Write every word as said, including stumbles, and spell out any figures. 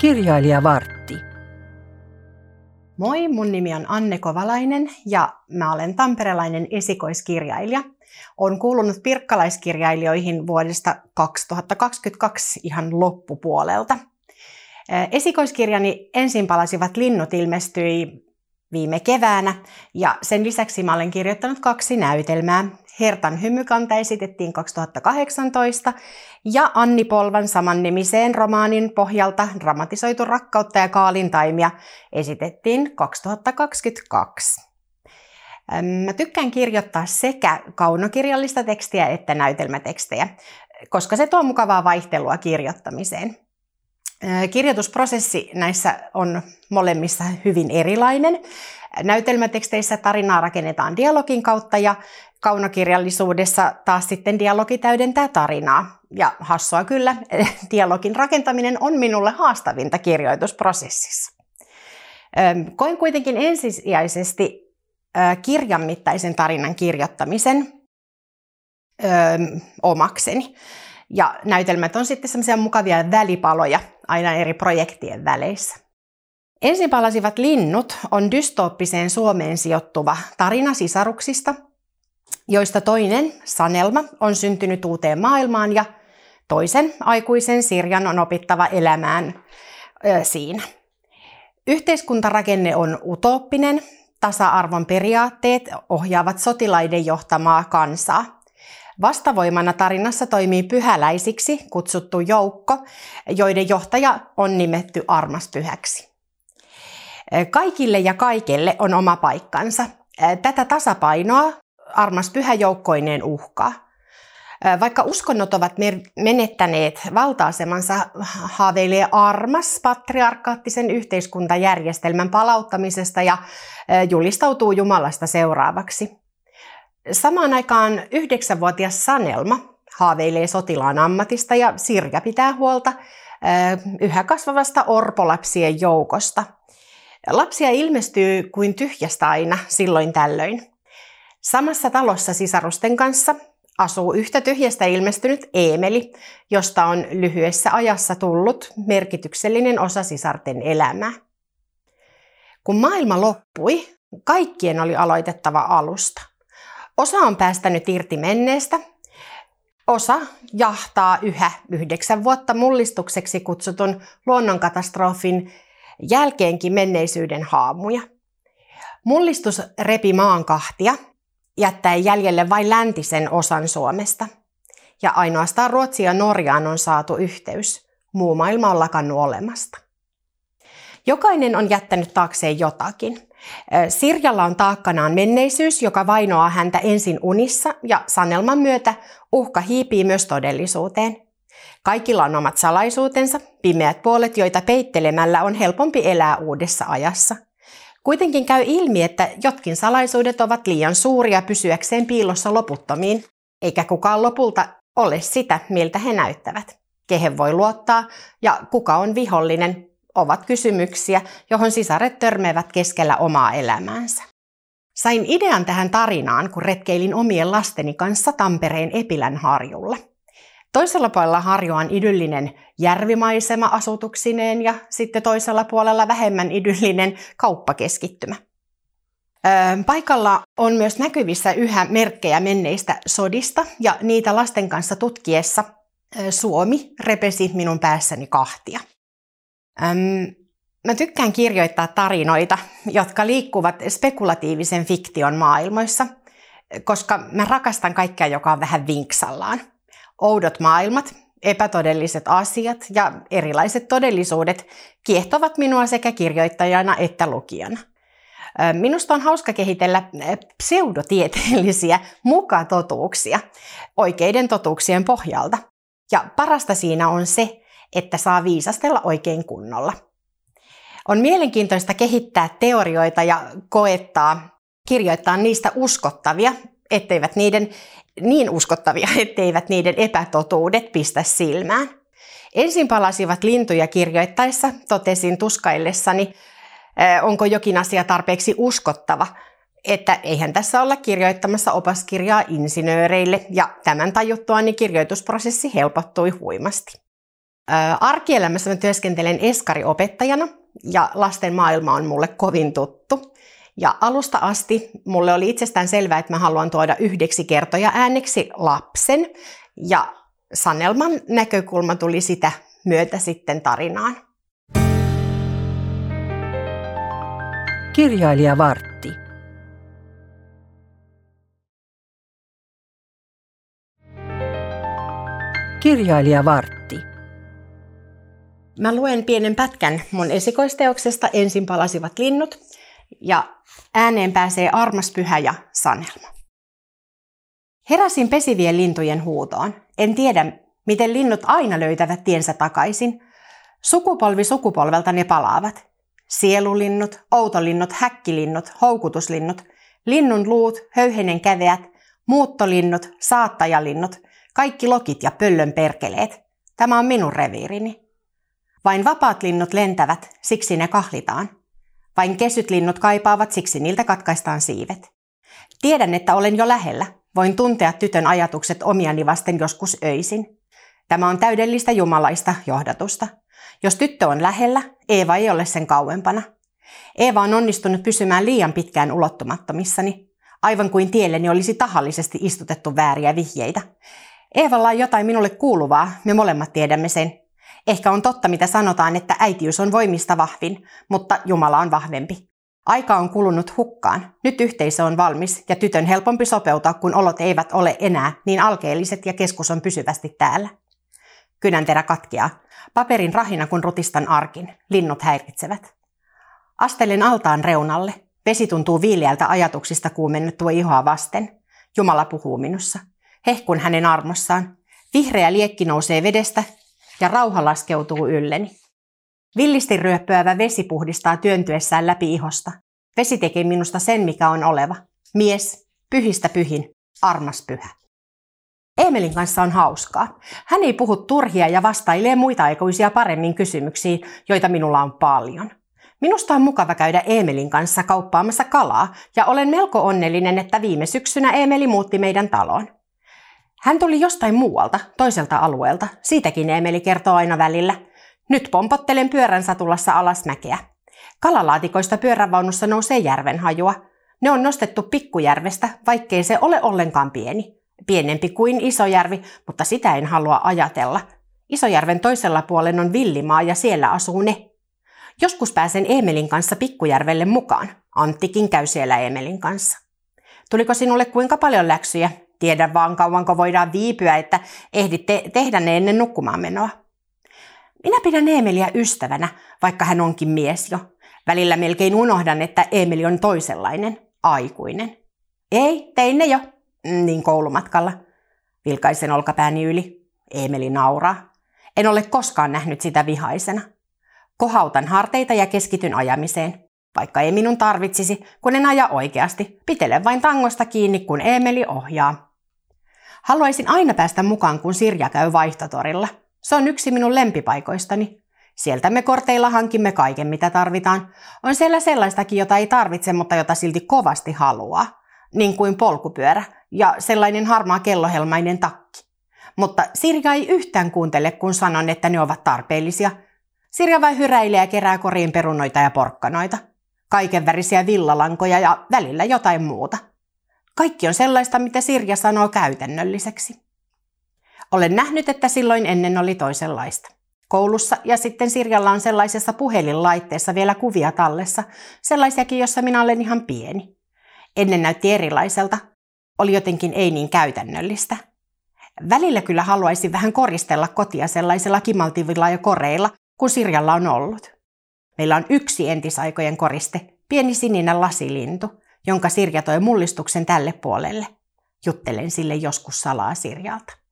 Kirjailijavartti. Moi, mun nimi on Anne Kovalainen ja mä olen tamperelainen esikoiskirjailija. Olen kuulunut pirkkalaiskirjailijoihin vuodesta kaksituhattakaksikymmentäkaksi ihan loppupuolelta. Esikoiskirjani Ensin palasivat linnut ilmestyi viime keväänä ja sen lisäksi mä olen kirjoittanut kaksi näytelmää. Hertan hymykanta esitettiin kaksituhattakahdeksantoista ja Anni Polvan samannimiseen romaanin pohjalta dramatisoitu Rakkautta ja kaalintaimia esitettiin kaksituhattakaksikymmentäkaksi. Mä tykkään kirjoittaa sekä kaunokirjallista tekstiä että näytelmätekstejä, koska se tuo mukavaa vaihtelua kirjoittamiseen. Kirjoitusprosessi näissä on molemmissa hyvin erilainen. Näytelmäteksteissä tarinaa rakennetaan dialogin kautta ja kaunokirjallisuudessa taas sitten dialogi täydentää tarinaa. Ja hassua kyllä, dialogin rakentaminen on minulle haastavinta kirjoitusprosessissa. Koin kuitenkin ensisijaisesti kirjan mittaisen tarinan kirjoittamisen omakseni. Ja näytelmät on sitten semmoisia mukavia välipaloja aina eri projektien väleissä. Ensin palasivat linnut on dystooppiseen Suomeen sijoittuva tarina sisaruksista, joista toinen, Sanelma, on syntynyt uuteen maailmaan ja toisen, aikuisen Sirjan, on opittava elämään ö, siinä. Yhteiskuntarakenne on utooppinen, tasa-arvon periaatteet ohjaavat sotilaiden johtamaa kansaa. Vastavoimana tarinassa toimii pyhäläisiksi kutsuttu joukko, joiden johtaja on nimetty Armaspyhäksi. Kaikille ja kaikelle on oma paikkansa. Tätä tasapainoa Armaspyhä-joukkoineen uhkaa. Vaikka uskonnot ovat menettäneet valta-asemansa, haaveilee Armas patriarkaattisen yhteiskuntajärjestelmän palauttamisesta ja julistautuu Jumalasta seuraavaksi. Samaan aikaan yhdeksänvuotias Sanelma haaveilee sotilaan ammatista ja Sirja pitää huolta yhä kasvavasta orpolapsien joukosta. Lapsia ilmestyy kuin tyhjästä aina silloin tällöin. Samassa talossa sisarusten kanssa asuu yhtä tyhjästä ilmestynyt Eemeli, josta on lyhyessä ajassa tullut merkityksellinen osa sisarten elämää. Kun maailma loppui, kaikkien oli aloitettava alusta. Osa on päästänyt irti menneestä, osa jahtaa yhä yhdeksän vuotta mullistukseksi kutsutun luonnonkatastrofin jälkeenkin menneisyyden haamuja. Mullistus repi maan kahtia, jättäen jäljelle vain läntisen osan Suomesta. Ja ainoastaan Ruotsi ja Norjaan on saatu yhteys. Muu maailma on lakannut olemasta. Jokainen on jättänyt taakseen jotakin. Sirjalla on taakkanaan menneisyys, joka vainoaa häntä ensin unissa ja Sanelman myötä uhka hiipii myös todellisuuteen. Kaikilla on omat salaisuutensa, pimeät puolet, joita peittelemällä on helpompi elää uudessa ajassa. Kuitenkin käy ilmi, että jotkin salaisuudet ovat liian suuria pysyäkseen piilossa loputtomiin, eikä kukaan lopulta ole sitä, miltä he näyttävät. Kehen voi luottaa ja kuka on vihollinen, ovat kysymyksiä, johon sisaret törmäävät keskellä omaa elämäänsä. Sain idean tähän tarinaan, kun retkeilin omien lasteni kanssa Tampereen Epilän harjulla. Toisella puolella harjua on idyllinen järvimaisema asutuksineen ja sitten toisella puolella vähemmän idyllinen kauppakeskittymä. Paikalla on myös näkyvissä yhä merkkejä menneistä sodista ja niitä lasten kanssa tutkiessa Suomi repesi minun päässäni kahtia. Mä tykkään kirjoittaa tarinoita, jotka liikkuvat spekulatiivisen fiktion maailmoissa, koska mä rakastan kaikkea, joka on vähän vinksallaan. Oudot maailmat, epätodelliset asiat ja erilaiset todellisuudet kiehtovat minua sekä kirjoittajana että lukijana. Minusta on hauska kehitellä pseudotieteellisiä mukatotuuksia oikeiden totuuksien pohjalta. Ja parasta siinä on se, että saa viisastella oikein kunnolla. On mielenkiintoista kehittää teorioita ja koettaa kirjoittaa niistä uskottavia, etteivät niiden, niin uskottavia, etteivät niiden epätotuudet pistä silmään. Ensin palasivat lintuja kirjoittaessa, totesin tuskaillessani, onko jokin asia tarpeeksi uskottava, että eihän tässä olla kirjoittamassa opaskirjaa insinööreille, ja tämän tajuttuani kirjoitusprosessi helpottui huimasti. Arkielämässä mä työskentelen eskariopettajana ja lasten maailma on mulle kovin tuttu. Ja alusta asti mulle oli itsestään selvää, että mä haluan tuoda yhdeksi kertoja ääneksi lapsen. Ja Sanelman näkökulma tuli sitä myötä sitten tarinaan. Kirjailijavartti. Kirjailijavartti. Mä luen pienen pätkän mun esikoisteoksesta Ensin palasivat linnut ja ääneen pääsee Armas Pyhä ja Sanelma. Heräsin pesivien lintujen huutoon. En tiedä, miten linnut aina löytävät tiensä takaisin. Sukupolvi sukupolvelta ne palaavat. Sielulinnut, outolinnut, häkkilinnut, houkutuslinnut, linnun luut, höyhenen käveät, muuttolinnut, saattajalinnut, kaikki lokit ja pöllön perkeleet. Tämä on minun reviirini. Vain vapaat linnut lentävät, siksi ne kahlitaan. Vain kesyt linnut kaipaavat, siksi niiltä katkaistaan siivet. Tiedän, että olen jo lähellä. Voin tuntea tytön ajatukset omiani vasten joskus öisin. Tämä on täydellistä jumalaista johdatusta. Jos tyttö on lähellä, Eeva ei ole sen kauempana. Eeva on onnistunut pysymään liian pitkään ulottumattomissani. Aivan kuin tielleni olisi tahallisesti istutettu vääriä vihjeitä. Eevalla on jotain minulle kuuluvaa, me molemmat tiedämme sen. Ehkä on totta, mitä sanotaan, että äitiys on voimista vahvin, mutta Jumala on vahvempi. Aika on kulunut hukkaan. Nyt yhteisö on valmis ja tytön helpompi sopeutua, kun olot eivät ole enää niin alkeelliset ja keskus on pysyvästi täällä. Kynänterä katkeaa. Paperin rahina, kun rutistan arkin. Linnut häiritsevät. Astelen altaan reunalle. Vesi tuntuu viileältä ajatuksista kuumennettua ihoa vasten. Jumala puhuu minussa. Hehkun hänen armossaan. Vihreä liekki nousee vedestä ja rauha laskeutuu ylleni. Villisti ryöppöävä vesi puhdistaa työntyessään läpi ihosta. Vesi tekee minusta sen, mikä on oleva. Mies, pyhistä pyhin, armas pyhä. Eemelin kanssa on hauskaa. Hän ei puhu turhia ja vastailee muita aikuisia paremmin kysymyksiin, joita minulla on paljon. Minusta on mukava käydä Eemelin kanssa kauppaamassa kalaa ja olen melko onnellinen, että viime syksynä Eemeli muutti meidän taloon. Hän tuli jostain muualta, toiselta alueelta. Siitäkin Eemeli kertoo aina välillä. Nyt pompottelen pyörän satulassa alas mäkeä. Kalalaatikoista pyörävaunussa nousee järven hajua. Ne on nostettu Pikkujärvestä, vaikkei se ole ollenkaan pieni. Pienempi kuin Isojärvi, mutta sitä en halua ajatella. Isojärven toisella puolen on villimaa ja siellä asuu ne. Joskus pääsen Eemelin kanssa Pikkujärvelle mukaan. Anttikin käy siellä Eemelin kanssa. Tuliko sinulle kuinka paljon läksyjä? Tiedä vaan kauanko voidaan viipyä, että ehdit te- tehdä ne ennen nukkumaan menoa. Minä pidän Eemeliä ystävänä, vaikka hän onkin mies jo. Välillä melkein unohdan, että Eemeli on toisenlainen, aikuinen. Ei, tein ne jo, niin koulumatkalla. Vilkaisen olkapääni yli. Eemeli nauraa. En ole koskaan nähnyt sitä vihaisena. Kohautan harteita ja keskityn ajamiseen. Vaikka ei minun tarvitsisi, kun en aja oikeasti. Pitelen vain tangosta kiinni, kun Eemeli ohjaa. Haluaisin aina päästä mukaan, kun Sirja käy vaihtotorilla. Se on yksi minun lempipaikoistani. Sieltä me korteilla hankimme kaiken, mitä tarvitaan. On siellä sellaistakin, jota ei tarvitse, mutta jota silti kovasti haluaa. Niin kuin polkupyörä ja sellainen harmaa kellohelmainen takki. Mutta Sirja ei yhtään kuuntele, kun sanon, että ne ovat tarpeellisia. Sirja vain hyräilee ja kerää koriin perunoita ja porkkanoita. Kaikenvärisiä villalankoja ja välillä jotain muuta. Kaikki on sellaista, mitä Sirja sanoo käytännölliseksi. Olen nähnyt, että silloin ennen oli toisenlaista. Koulussa ja sitten Sirjalla on sellaisessa puhelinlaitteessa vielä kuvia tallessa, sellaisiakin, jossa minä olen ihan pieni. Ennen näytti erilaiselta. Oli jotenkin ei niin käytännöllistä. Välillä kyllä haluaisin vähän koristella kotia sellaisella kimaltivilla ja koreilla, kun Sirjalla on ollut. Meillä on yksi entisaikojen koriste, pieni sininen lasilintu, jonka Sirja toi mullistuksen tälle puolelle. Juttelen sille joskus salaa Sirjalta.